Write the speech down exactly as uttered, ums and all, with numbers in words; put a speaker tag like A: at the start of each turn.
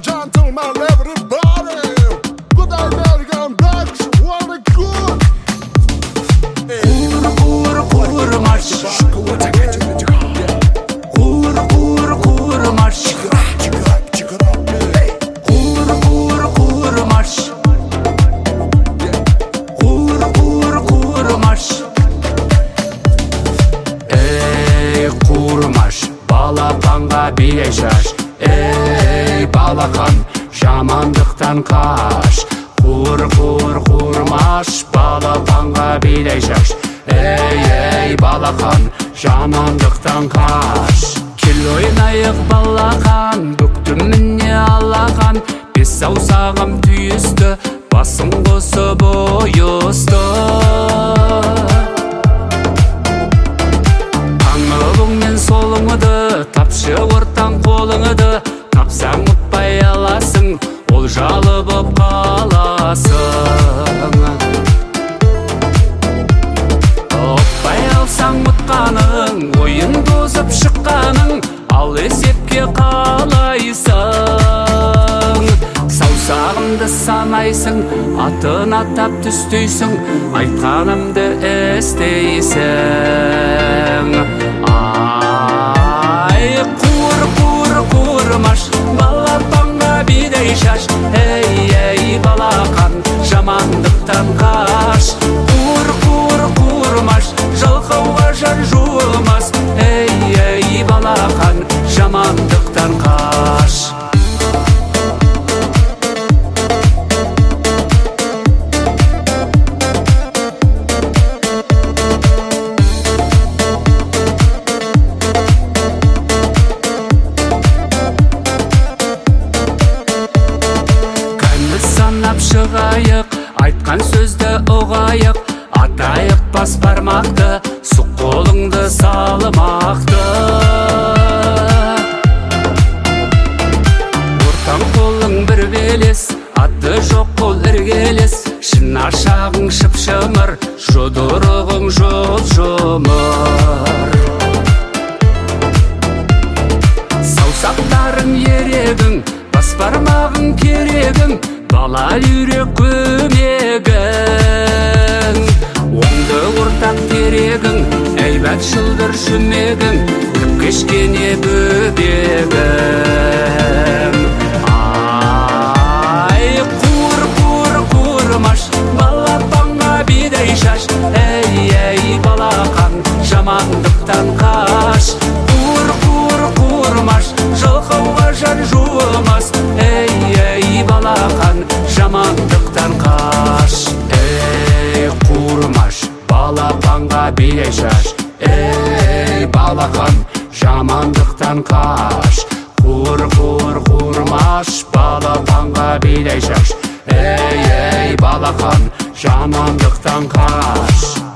A: gentlemen, everybody. Good American blacks, what a good.
B: Qur qur qur marş. Qur qur qur marş. Qur qur qur marş. Qur qur qur marş. Ey qurmaş, balapanga bile şaş. Ey balakan, жамандықтан қаш. Қур қур қурмаш, балапанға билей шаш. Ей ей балақан, жамандықтан қаш. Кел ойнайық балақан, бүктім міне алақан. Бес саусағым түйісті, басым қосып ойысты. Таңығың мен солыңыды, тапшы ортан қолыңыды. Тапсаң ұтпай аласың, ол жалы боп қаласың. Ұтпай алсаң ұтқаның, ойын тозып шыққаның, ал есепке қалайсың. Саусағымды санайсың, атын атап түстейсің, айтқанымды істейсің. Ай, қур қур қурмаш, балапанға бидей шаш. Ей ей балақан, жамандықтан қаш. Қур қур қурмаш, жалқауға жан жуымас. Ей ей балақан, жамандықтан қаш. Шығайық, айтқан сөзді ұғайық. Атайық бас бармақты, сұқ қолыңды салымақты. Ортан қолың бір белес, аты жоқ қол іргелес. Шын ашағың шып-шымыр, жұдырығың жұп-жұмыр. Саусақтарың ерегің, бас бармағың керегің. Бала үйрек көмегің, оңды ортақ терегің, әйбәт шылдыр шүмегің, көп кешкене бөбегің. Ай, қур қур қурмаш, балапанға бидей шаш. Ей ей балақан, жамандықтан қаш. Қур қур қурмаш, жалқауға жан жуымас. Ей ей балақан, жамандықтан қаш. Ей қурмаш, балапанға билей шаш. Ей балақан, жамандықтан қаш. Қур қур қурмаш, балапанға билей шаш. Ей ей балақан, жамандықтан қаш.